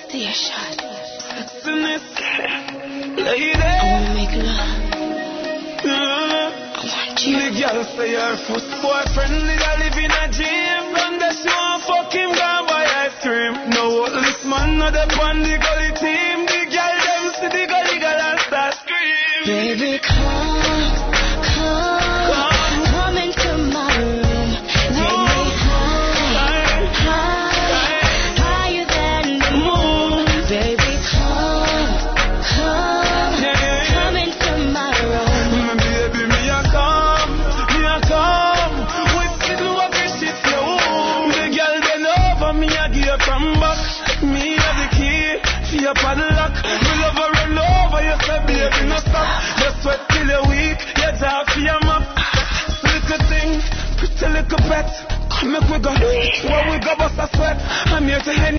Station. Lady, I wanna make love. I want you. the girl say her first boyfriend did a live in a gym. And that she want fuck him, gone buy ice cream. No, this man not the on the gully team. The girl them see the gully girl and start scream. Baby, come into my room. Take me higher than the moon. Baby, come into my room. Baby, me a come. With it, what this shit slow. The girl bend over, me a give her from back. Me have the key for your padlock. Me love her run over, you say baby no stop. Just sweat till you're weak, you talk for your map. Little thing, pretty little pet. Come make we go, where we go bust a sweat. I'm here to